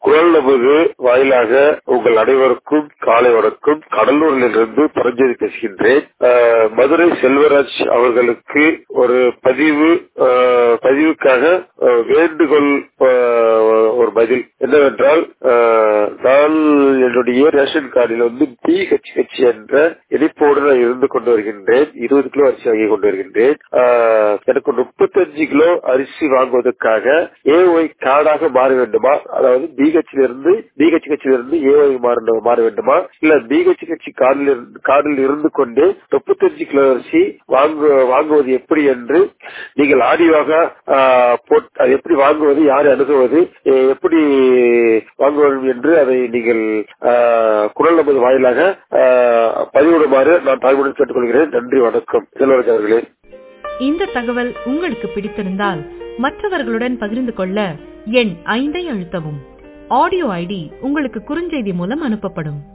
குரல் நமது வாயிலாக உங்கள் அனைவருக்கும் காலை வணக்கம். கடலூரிலிருந்து பரஞ்சோதி பேசுகின்றேன். மதுரை செல்வராஜ் அவர்களுக்கு ஒரு பதிவுக்காக வேண்டுகோள், ஒரு பதில் என்னவென்றால், நான் என்னுடைய ரேஷன் கார்டில் BHH என்ற இணைப்போடு நான் இருந்து கொண்டு வருகின்றேன். 20 கிலோ அரிசி வாங்கி கொண்டு வருகின்றேன். எனக்கு 35 கிலோ அரிசி வாங்குவதற்காக AOI கார்டாக மாற வேண்டுமா? அதாவது BHH-லிருந்து AOI மாற வேண்டுமா? இல்ல BHH கார்டில் இருந்து கொண்டு 35 கிலோ அரிசி வாங்குவது எப்படி என்று நீங்கள் ஆடியோவாக எப்படி வாங்குவது, யாரை அணுகுவது, எப்படி வாங்குவது என்று அதை நீங்கள் குரல் நமது வாயிலாக பதிவிடுமாறு நான் தாழ்மையுடன் கேட்டுக்கொள்கிறேன். நன்றி, வணக்கம். செல்வராஜ் அவர்களே. இந்த தகவல் உங்களுக்கு பிடித்திருந்தால் மற்றவர்களுடன் பகிர்ந்து கொள்ள எண் 5 அழுத்தவும். ஆடியோ ஐடி உங்களுக்கு குறுஞ்செய்தி மூலம் அனுப்பப்படும்.